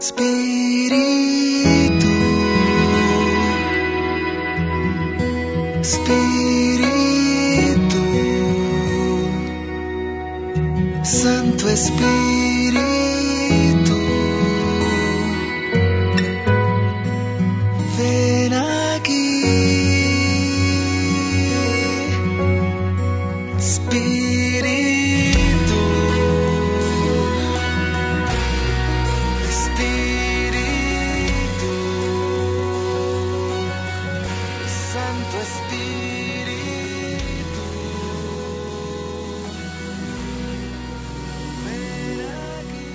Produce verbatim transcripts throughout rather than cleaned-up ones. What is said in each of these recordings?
Espíritu, Espíritu, Santo Espíritu, ven aquí. Espíritu, Espíritu, Santo Espíritu, ven aquí.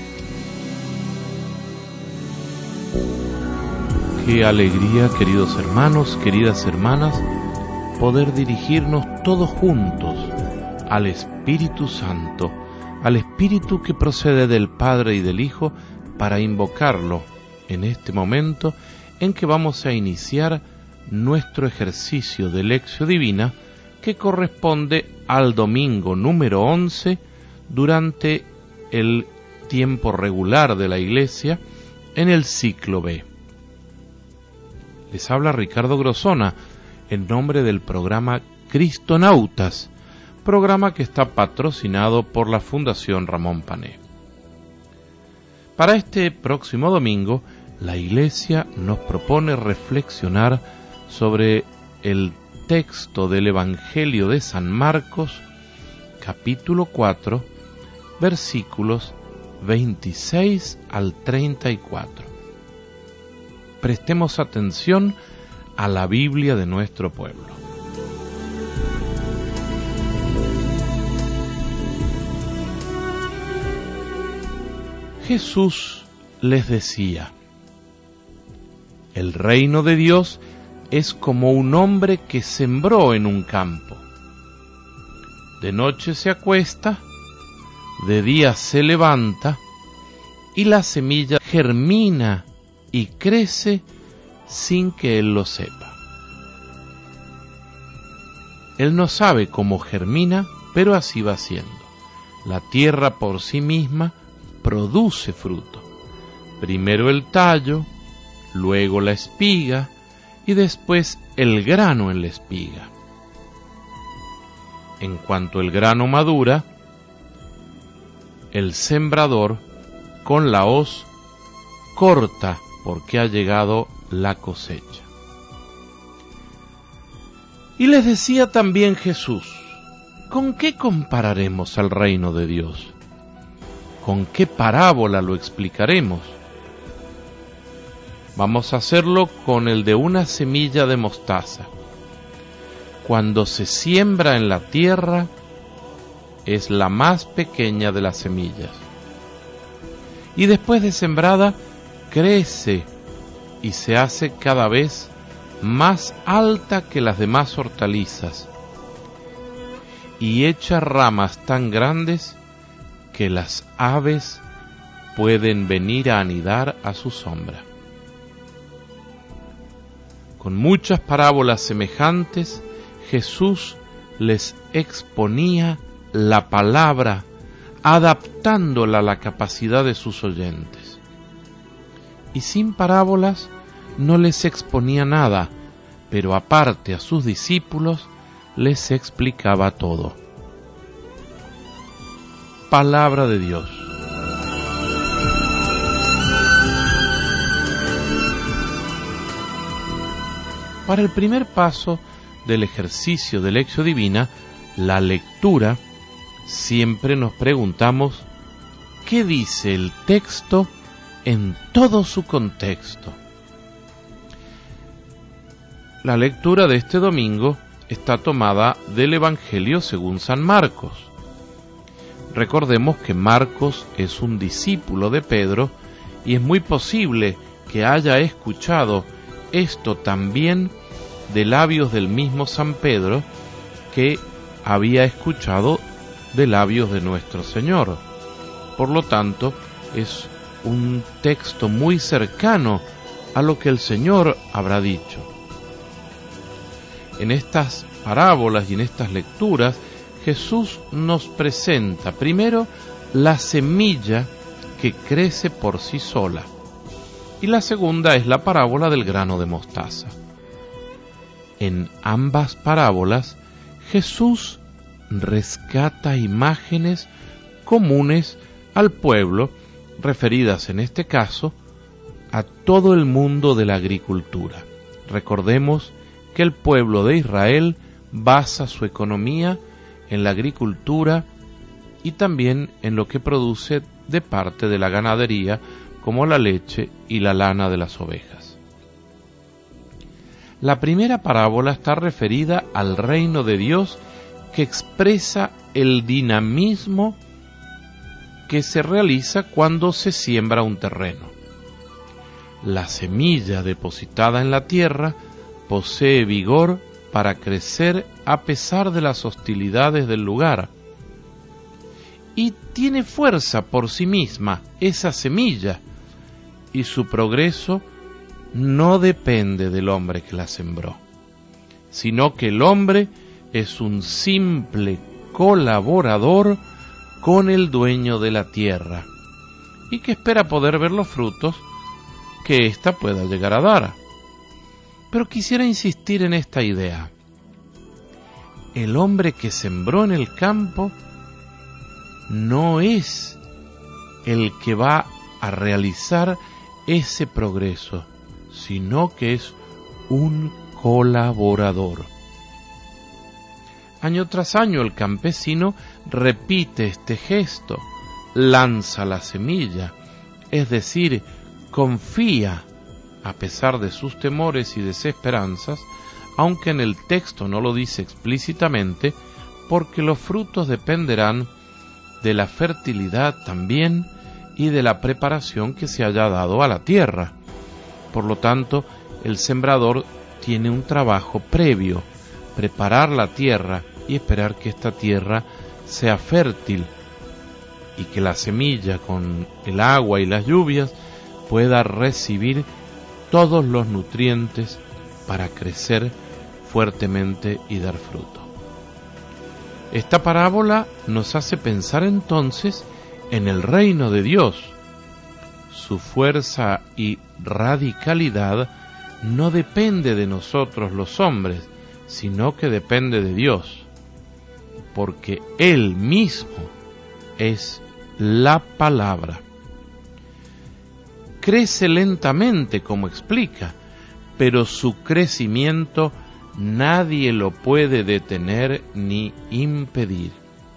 Qué alegría, queridos hermanos, queridas hermanas, poder dirigirnos todos juntos al Espíritu Santo, al Espíritu que procede del Padre y del Hijo, para invocarlo en este momento en que vamos a iniciar nuestro ejercicio de Lección Divina, que corresponde al domingo número once durante el tiempo regular de la Iglesia en el ciclo B. Les habla Ricardo Grosona en nombre del programa Cristonautas, programa que está patrocinado por la Fundación Ramón Pané. Para este próximo domingo, la Iglesia nos propone reflexionar sobre el texto del Evangelio de San Marcos, capítulo cuatro, versículos veintiséis al treinta y cuatro. Prestemos atención a la Biblia de nuestro pueblo. Jesús les decía: el reino de Dios es como un hombre que sembró en un campo. De noche se acuesta, de día se levanta, y la semilla germina y crece sin que él lo sepa. Él no sabe cómo germina, pero así va siendo. La tierra por sí misma produce fruto. Primero el tallo, luego la espiga y después el grano en la espiga. En cuanto el grano madura, el sembrador con la hoz corta porque ha llegado la cosecha. Y les decía también Jesús: ¿con qué compararemos al reino de Dios? ¿Con qué parábola lo explicaremos? Vamos a hacerlo con el de una semilla de mostaza. Cuando se siembra en la tierra, es la más pequeña de las semillas. Y después de sembrada, crece y se hace cada vez más alta que las demás hortalizas, y echa ramas tan grandes que las aves pueden venir a anidar a su sombra. Con muchas parábolas semejantes, Jesús les exponía la palabra, adaptándola a la capacidad de sus oyentes. Y sin parábolas no les exponía nada, pero aparte a sus discípulos les explicaba todo. Palabra de Dios. Para el primer paso del ejercicio de Lección Divina, la lectura, siempre nos preguntamos: ¿qué dice el texto en todo su contexto? La lectura de este domingo está tomada del Evangelio según San Marcos. Recordemos que Marcos es un discípulo de Pedro y es muy posible que haya escuchado esto también de labios del mismo San Pedro, que había escuchado de labios de nuestro Señor. Por lo tanto, es un texto muy cercano a lo que el Señor habrá dicho. En estas parábolas y en estas lecturas, Jesús nos presenta primero la semilla que crece por sí sola. y la segunda es la parábola del grano de mostaza. En ambas parábolas, Jesús rescata imágenes comunes al pueblo, referidas en este caso a todo el mundo de la agricultura. Recordemos que el pueblo de Israel basa su economía en la agricultura y también en lo que produce de parte de la ganadería, como la leche y la lana de las ovejas. La primera parábola está referida al reino de Dios, que expresa el dinamismo que se realiza cuando se siembra un terreno. La semilla depositada en la tierra posee vigor para crecer a pesar de las hostilidades del lugar, y tiene fuerza por sí misma esa semilla, y su progreso no depende del hombre que la sembró, sino que el hombre es un simple colaborador con el dueño de la tierra, y que espera poder ver los frutos que ésta pueda llegar a dar. Pero quisiera insistir en esta idea. El hombre que sembró en el campo no es el que va a realizar ese progreso, sino que es un colaborador. Año tras año el campesino repite este gesto, lanza la semilla, es decir, confía a pesar de sus temores y desesperanzas, aunque en el texto no lo dice explícitamente, porque los frutos dependerán de la fertilidad también y de la preparación que se haya dado a la tierra. Por lo tanto, el sembrador tiene un trabajo previo, preparar la tierra y esperar que esta tierra sea fértil y que la semilla con el agua y las lluvias pueda recibir todos los nutrientes para crecer fuertemente y dar fruto. Esta parábola nos hace pensar entonces en el reino de Dios. Su fuerza y radicalidad no depende de nosotros los hombres, sino que depende de Dios, porque Él mismo es la palabra. Crece lentamente, como explica, pero su crecimiento nadie lo puede detener ni impedir.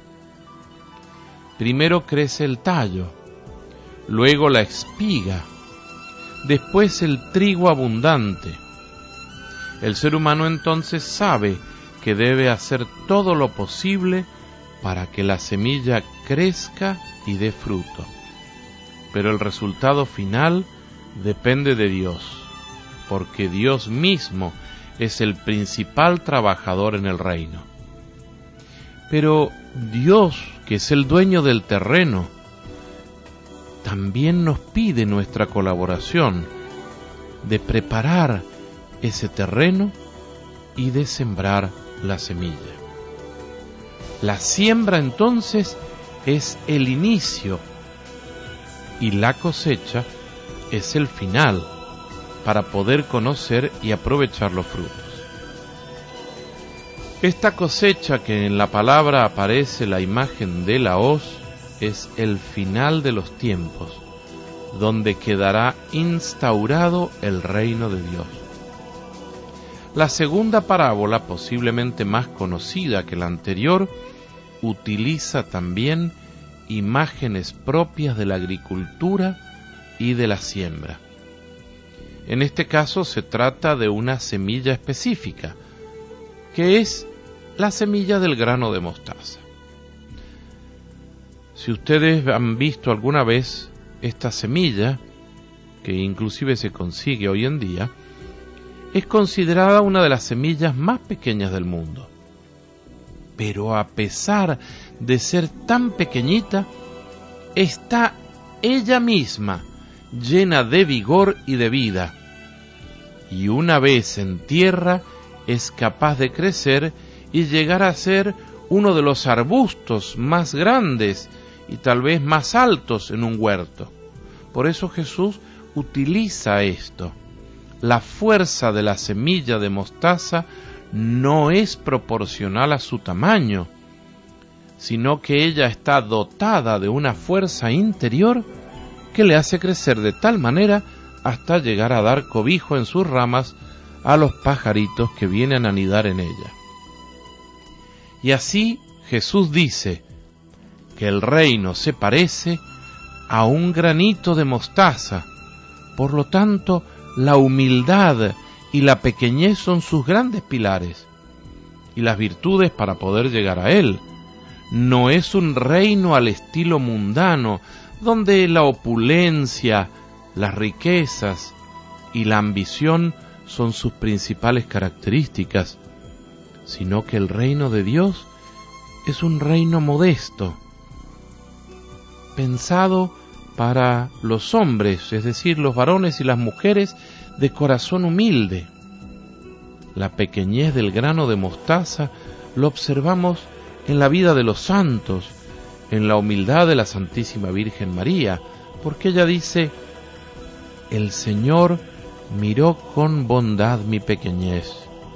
Primero crece el tallo, luego la espiga, después el trigo abundante. El ser humano entonces sabe que debe hacer todo lo posible para que la semilla crezca y dé fruto. Pero el resultado final depende de Dios, porque Dios mismo es el principal trabajador en el reino. Pero Dios, que es el dueño del terreno, también nos pide nuestra colaboración de preparar ese terreno y de sembrar la semilla. La siembra entonces es el inicio y la cosecha es el final para poder conocer y aprovechar los frutos. Esta cosecha, que en la palabra aparece la imagen de la hoz, es el final de los tiempos, donde quedará instaurado el reino de Dios. La segunda parábola, posiblemente más conocida que la anterior, utiliza también imágenes propias de la agricultura y de la siembra. En este caso se trata de una semilla específica, que es la semilla del grano de mostaza. Si ustedes han visto alguna vez esta semilla, que inclusive se consigue hoy en día, es considerada una de las semillas más pequeñas del mundo. Pero a pesar de ser tan pequeñita, está ella misma llena de vigor y de vida, y una vez en tierra es capaz de crecer y llegar a ser uno de los arbustos más grandes y tal vez más altos en un huerto. Por eso Jesús utiliza esto. La fuerza de la semilla de mostaza no es proporcional a su tamaño, sino que ella está dotada de una fuerza interior que le hace crecer de tal manera hasta llegar a dar cobijo en sus ramas a los pajaritos que vienen a anidar en ella. Y así Jesús dice que el reino se parece a un granito de mostaza. Por lo tanto, la humildad y la pequeñez son sus grandes pilares y las virtudes para poder llegar a él. No es un reino al estilo mundano, donde la opulencia, las riquezas y la ambición son sus principales características, sino que el reino de Dios es un reino modesto, pensado para los hombres, es decir, los varones y las mujeres de corazón humilde. La pequeñez del grano de mostaza lo observamos en la vida de los santos, en la humildad de la Santísima Virgen María, porque ella dice: el Señor miró con bondad mi pequeñez.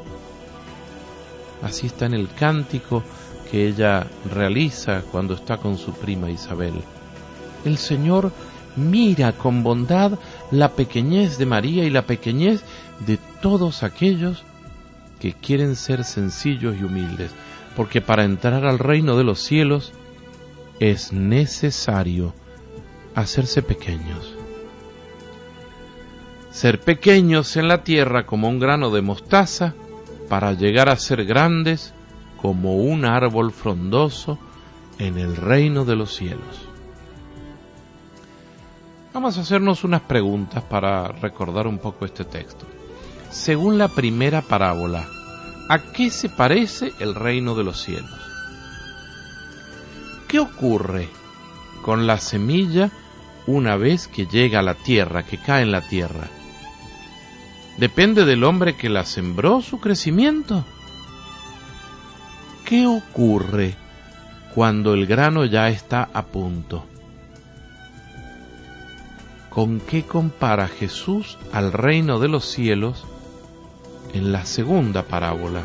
Así está en el cántico que ella realiza cuando está con su prima Isabel. El Señor mira con bondad la pequeñez de María y la pequeñez de todos aquellos que quieren ser sencillos y humildes, porque para entrar al reino de los cielos es necesario hacerse pequeños. Ser pequeños en la tierra como un grano de mostaza, para llegar a ser grandes como un árbol frondoso en el reino de los cielos. Vamos a hacernos unas preguntas para recordar un poco este texto. Según la primera parábola, ¿a qué se parece el reino de los cielos? ¿Qué ocurre con la semilla una vez que llega a la tierra, que cae en la tierra? ¿Depende del hombre que la sembró su crecimiento? ¿Qué ocurre cuando el grano ya está a punto? ¿Con qué compara Jesús al reino de los cielos en la segunda parábola?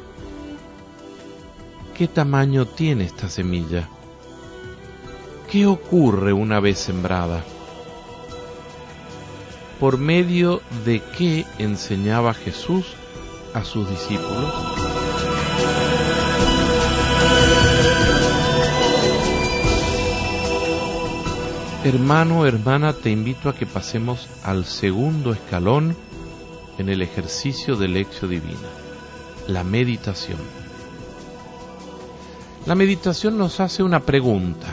¿Qué tamaño tiene esta semilla? ¿Qué ocurre una vez sembrada? ¿Por medio de qué enseñaba Jesús a sus discípulos? Hermano, hermana, te invito a que pasemos al segundo escalón en el ejercicio de Lectio Divina, la meditación. La meditación nos hace una pregunta.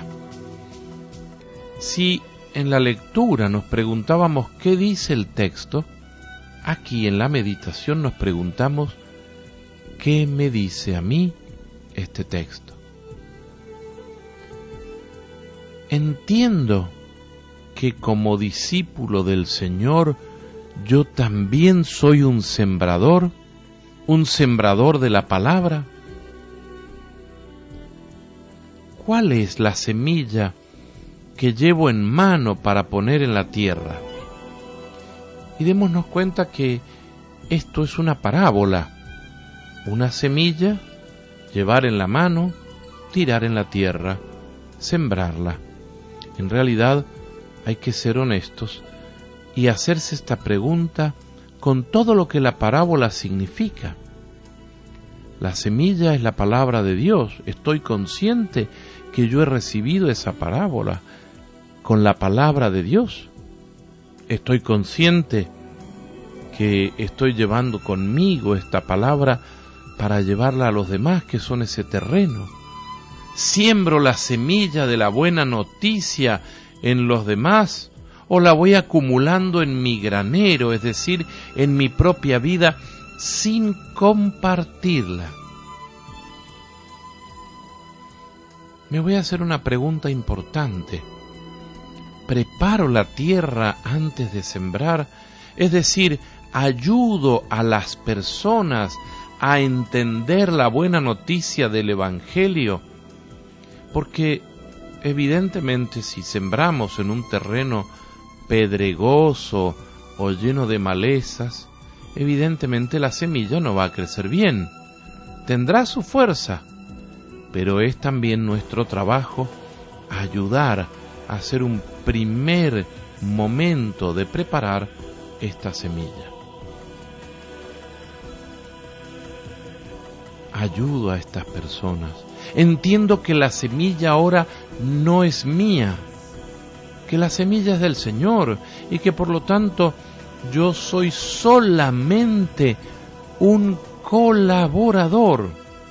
Si en la lectura nos preguntábamos qué dice el texto, aquí en la meditación nos preguntamos ¿qué me dice a mí este texto? Entiendo que como discípulo del Señor yo también soy un sembrador, un sembrador de la palabra. ¿Cuál es la semilla que llevo en mano para poner en la tierra? Y démonos cuenta que esto es una parábola, una semilla, llevar en la mano, tirar en la tierra, sembrarla. En realidad hay que ser honestos y hacerse esta pregunta con todo lo que la parábola significa. La semilla es la palabra de Dios. Estoy consciente que yo he recibido esa parábola con la palabra de Dios. Estoy consciente que estoy llevando conmigo esta palabra para llevarla a los demás, que son ese terreno. ¿Siembro la semilla de la buena noticia en los demás o la voy acumulando en mi granero, es decir, en mi propia vida, sin compartirla? Me voy a hacer una pregunta importante. ¿Preparo la tierra antes de sembrar? Es decir, ¿ayudo a las personas a entender la buena noticia del Evangelio? Porque evidentemente si sembramos en un terreno pedregoso o lleno de malezas, evidentemente la semilla no va a crecer bien. Tendrá su fuerza, pero es también nuestro trabajo ayudar a hacer un primer momento de preparar esta semilla. Ayudo a estas personas. Entiendo que la semilla ahora no es mía, que la semilla es del Señor y que por lo tanto yo soy solamente un colaborador.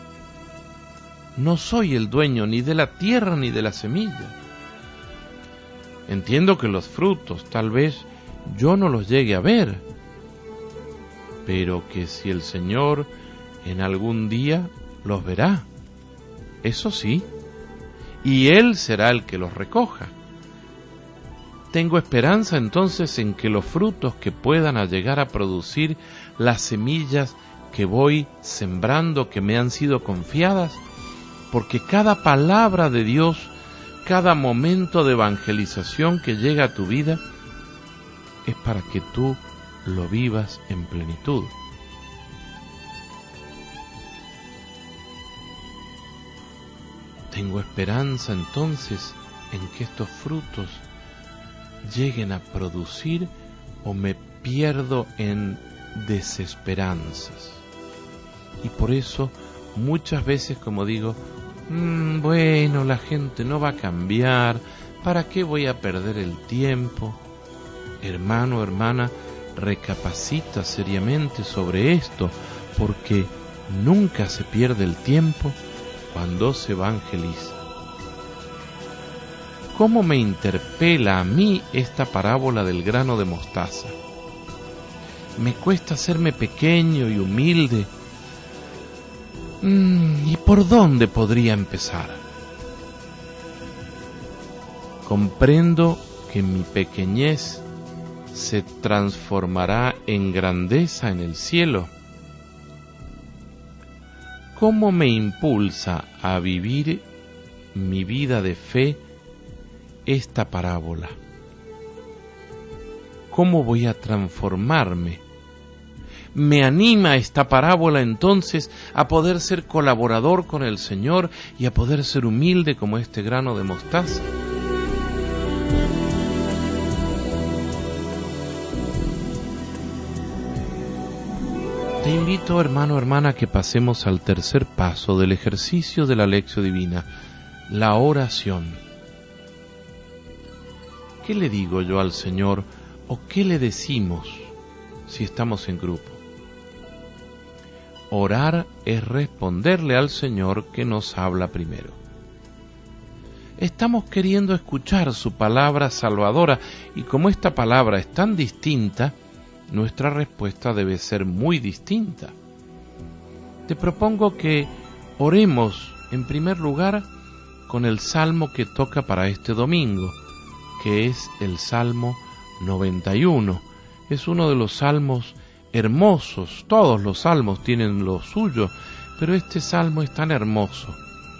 No soy el dueño ni de la tierra ni de la semilla. Entiendo que los frutos tal vez yo no los llegue a ver, pero que si el Señor en algún día los verá, eso sí, y Él será el que los recoja. Tengo esperanza entonces en que los frutos que puedan llegar a producir las semillas que voy sembrando, que me han sido confiadas, porque cada palabra de Dios, cada momento de evangelización que llega a tu vida, es para que tú lo vivas en plenitud. Tengo esperanza entonces en que estos frutos lleguen a producir, o me pierdo en desesperanzas. Y por eso muchas veces, como digo, mmm, bueno, la gente no va a cambiar, ¿para qué voy a perder el tiempo? Hermano, hermana, recapacita seriamente sobre esto, porque nunca se pierde el tiempo cuando se evangeliza. ¿Cómo me interpela a mí esta parábola del grano de mostaza? Me cuesta hacerme pequeño y humilde. Mm, ¿Y por dónde podría empezar? Comprendo que mi pequeñez se transformará en grandeza en el cielo. ¿Cómo me impulsa a vivir mi vida de fe esta parábola? ¿Cómo voy a transformarme? Me anima esta parábola entonces a poder ser colaborador con el Señor y a poder ser humilde como este grano de mostaza. Te invito, hermano, hermana, a que pasemos al tercer paso del ejercicio de la Lección Divina, la oración. ¿Qué le digo yo al Señor o qué le decimos si estamos en grupo? Orar es responderle al Señor que nos habla primero. Estamos queriendo escuchar su palabra salvadora y como esta palabra es tan distinta, nuestra respuesta debe ser muy distinta. Te propongo que oremos en primer lugar con el salmo que toca para este domingo, que es el Salmo noventa y uno. Es uno de los salmos hermosos, todos los salmos tienen lo suyo, pero este salmo es tan hermoso.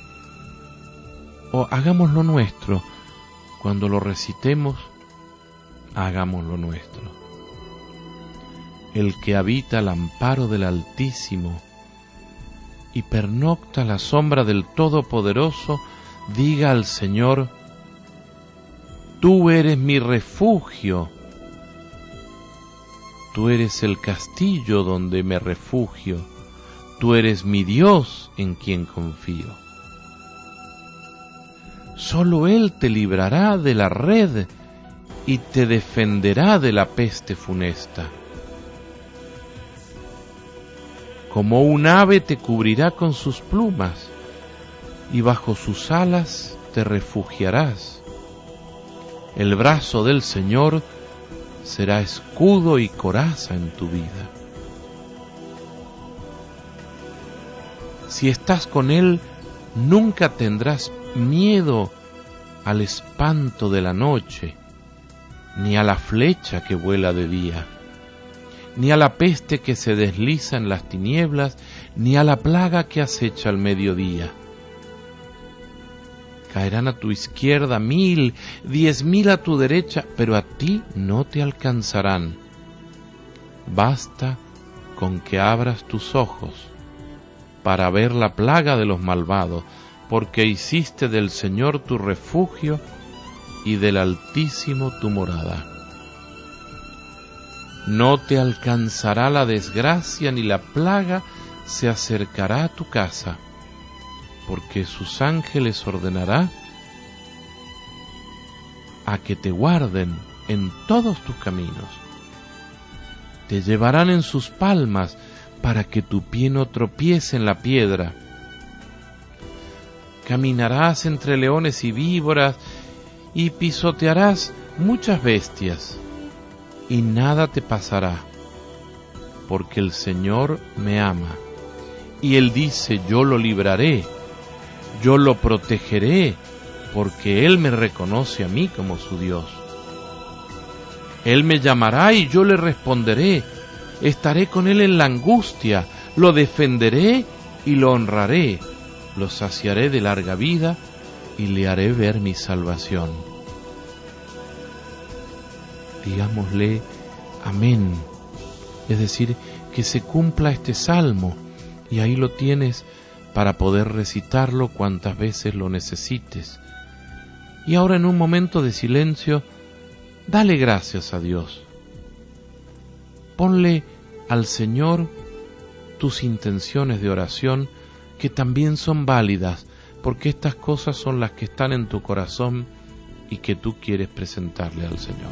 O hagámoslo nuestro, cuando lo recitemos, hagámoslo nuestro. El que habita al amparo del Altísimo y pernocta a la sombra del Todopoderoso, diga al Señor: Tú eres mi refugio, tú eres el castillo donde me refugio, tú eres mi Dios en quien confío. Solo Él te librará de la red y te defenderá de la peste funesta. Como un ave te cubrirá con sus plumas, y bajo sus alas te refugiarás. El brazo del Señor será escudo y coraza en tu vida. Si estás con Él, nunca tendrás miedo al espanto de la noche, ni a la flecha que vuela de día, ni a la peste que se desliza en las tinieblas, ni a la plaga que acecha al mediodía. Caerán a tu izquierda mil, diez mil a tu derecha, pero a ti no te alcanzarán. Basta con que abras tus ojos para ver la plaga de los malvados, porque hiciste del Señor tu refugio y del Altísimo tu morada. No te alcanzará la desgracia ni la plaga se acercará a tu casa, porque sus ángeles ordenará a que te guarden en todos tus caminos. Te llevarán en sus palmas para que tu pie no tropiece en la piedra. Caminarás entre leones y víboras y pisotearás muchas bestias, y nada te pasará, porque el Señor me ama, y Él dice, yo lo libraré, yo lo protegeré, porque Él me reconoce a mí como su Dios. Él me llamará y yo le responderé, estaré con Él en la angustia, lo defenderé y lo honraré, lo saciaré de larga vida y le haré ver mi salvación. Digámosle amén, es decir, que se cumpla este salmo, y ahí lo tienes para poder recitarlo cuantas veces lo necesites. Y ahora, en un momento de silencio, dale gracias a Dios. Ponle al Señor tus intenciones de oración, que también son válidas, porque estas cosas son las que están en tu corazón y que tú quieres presentarle al Señor.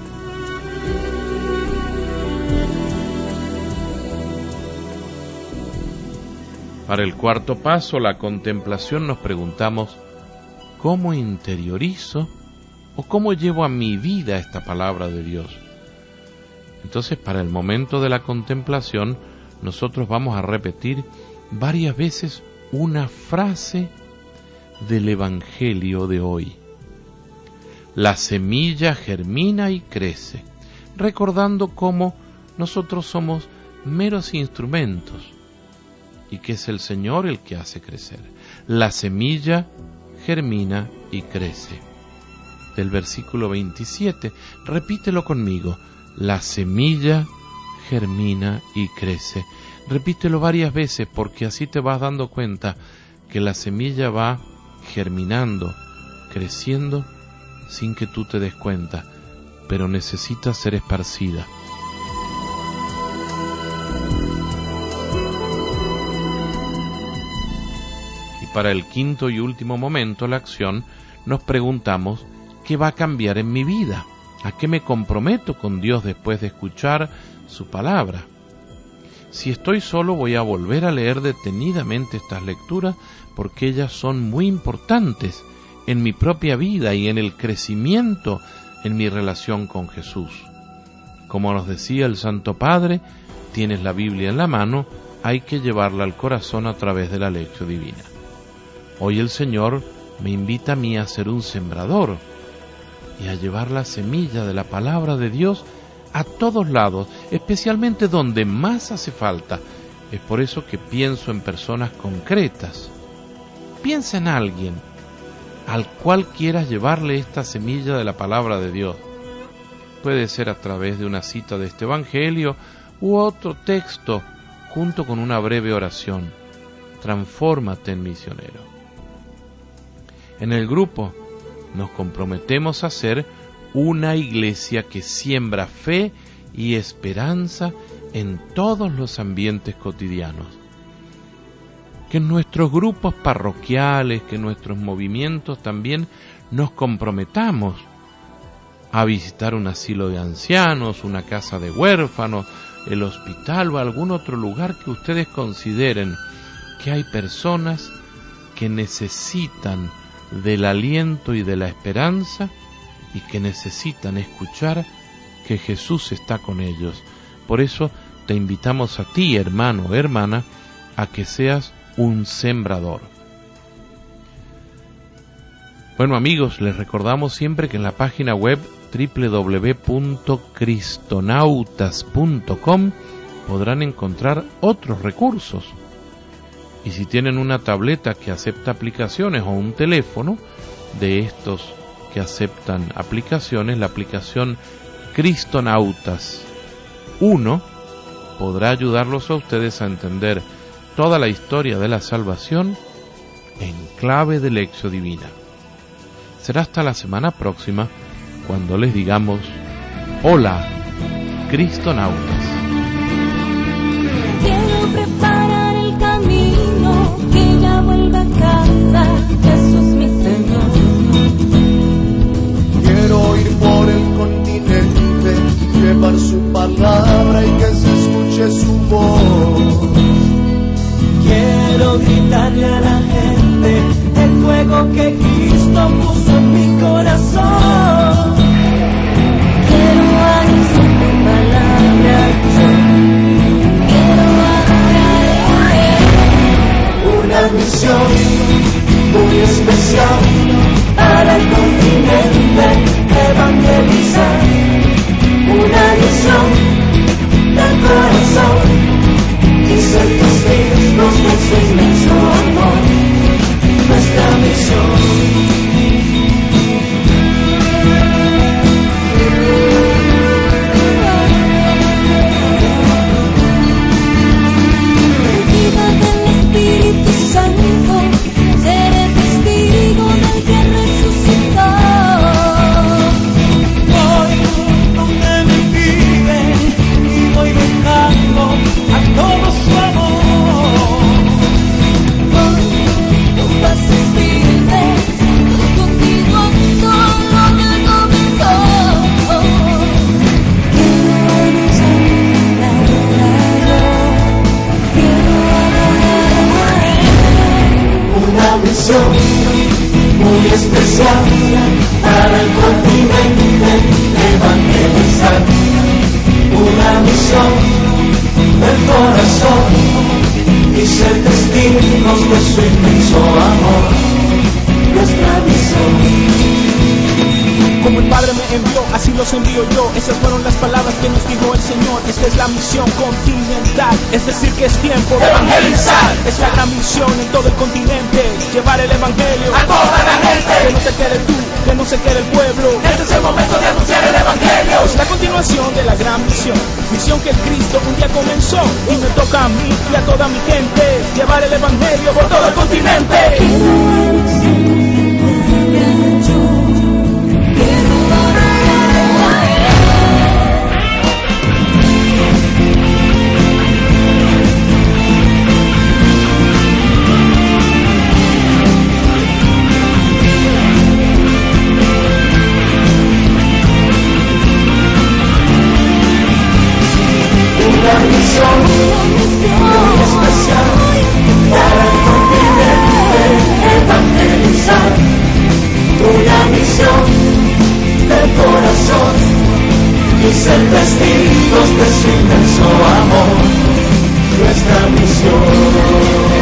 Para el cuarto paso, la contemplación, nos preguntamos, ¿cómo interiorizo o cómo llevo a mi vida esta palabra de Dios? Entonces, para el momento de la contemplación, nosotros vamos a repetir varias veces una frase del Evangelio de hoy. La semilla germina y crece, recordando cómo nosotros somos meros instrumentos y que es el Señor el que hace crecer. La semilla germina y crece. Del versículo veintisiete, repítelo conmigo. La semilla germina y crece. Repítelo varias veces, porque así te vas dando cuenta que la semilla va germinando, creciendo, sin que tú te des cuenta, pero necesita ser esparcida. Y para el quinto y último momento, la acción, nos preguntamos, ¿qué va a cambiar en mi vida? ¿A qué me comprometo con Dios después de escuchar su palabra? Si estoy solo, voy a volver a leer detenidamente estas lecturas, porque ellas son muy importantes en mi propia vida y en el crecimiento en mi relación con Jesús. Como nos decía el Santo Padre, tienes la Biblia en la mano, hay que llevarla al corazón a través de la lección divina. Hoy el Señor me invita a mí a ser un sembrador y a llevar la semilla de la palabra de Dios a todos lados, especialmente donde más hace falta. Es por eso que pienso en personas concretas. Piensa en alguien al cual quieras llevarle esta semilla de la palabra de Dios. Puede ser a través de una cita de este Evangelio u otro texto, junto con una breve oración. Transfórmate en misionero. En el grupo nos comprometemos a ser una iglesia que siembra fe y esperanza en todos los ambientes cotidianos. Que en nuestros grupos parroquiales, que en nuestros movimientos también nos comprometamos a visitar un asilo de ancianos, una casa de huérfanos, el hospital o algún otro lugar que ustedes consideren que hay personas que necesitan del aliento y de la esperanza y que necesitan escuchar que Jesús está con ellos. Por eso te invitamos a ti, hermano o hermana, a que seas un sembrador. Bueno, amigos, les recordamos siempre que en la página web doble u doble u doble u punto cristonautas punto com podrán encontrar otros recursos. Y si tienen una tableta que acepta aplicaciones o un teléfono, de estos que aceptan aplicaciones, la aplicación Cristonautas uno podrá ayudarlos a ustedes a entender toda la historia de la salvación en clave de Lección Divina. Será hasta la semana próxima cuando les digamos hola, Cristonautas. Quiero preparar el camino, que ya vuelva a casa, Jesús mi Señor. Quiero ir por el continente, llevar su palabra y que se escuche su voz. Quiero gritarle a la gente el fuego que Cristo puso en mi corazón. Quiero anunciar tu palabra, yo quiero adorar a Él. Una misión muy especial Para el continente evangelizar. Una misión del corazón y ser testigos de su inmenso amor. Nuestra misión. Viva del Espíritu Santo, seré testigo del que resucitó. Voy donde me piden y voy dejando a todo su amor. Voy con pasos firmes, contigo todo lo que comenzó. Quiero anunciar la verdad, quiero adorar a Él. Una misión muy especial para el continente evangelizar. Una misión del corazón y ser testigos de su inmenso amor. Nuestra misión. Como el Padre me envió, así los envío yo. Esas fueron las palabras que nos dijo el Señor. Esta es la misión continental, es decir que es tiempo de evangelizar. Es la gran misión en todo el continente, llevar el evangelio A toda la gente. que no se quede tú, que no se quede el pueblo. Este es el momento de anunciar el evangelio. Es la continuación de la gran misión, misión que el Cristo un día comenzó. Y me toca a mí y a toda mi gente llevar el evangelio por todo el continente. Quiero anunciar tu palabra, yo quiero adorar a Él. Una misión muy especial para el continente evangelizar. Una misión del corazón y ser testigos de su inmenso amor. Nuestra misión.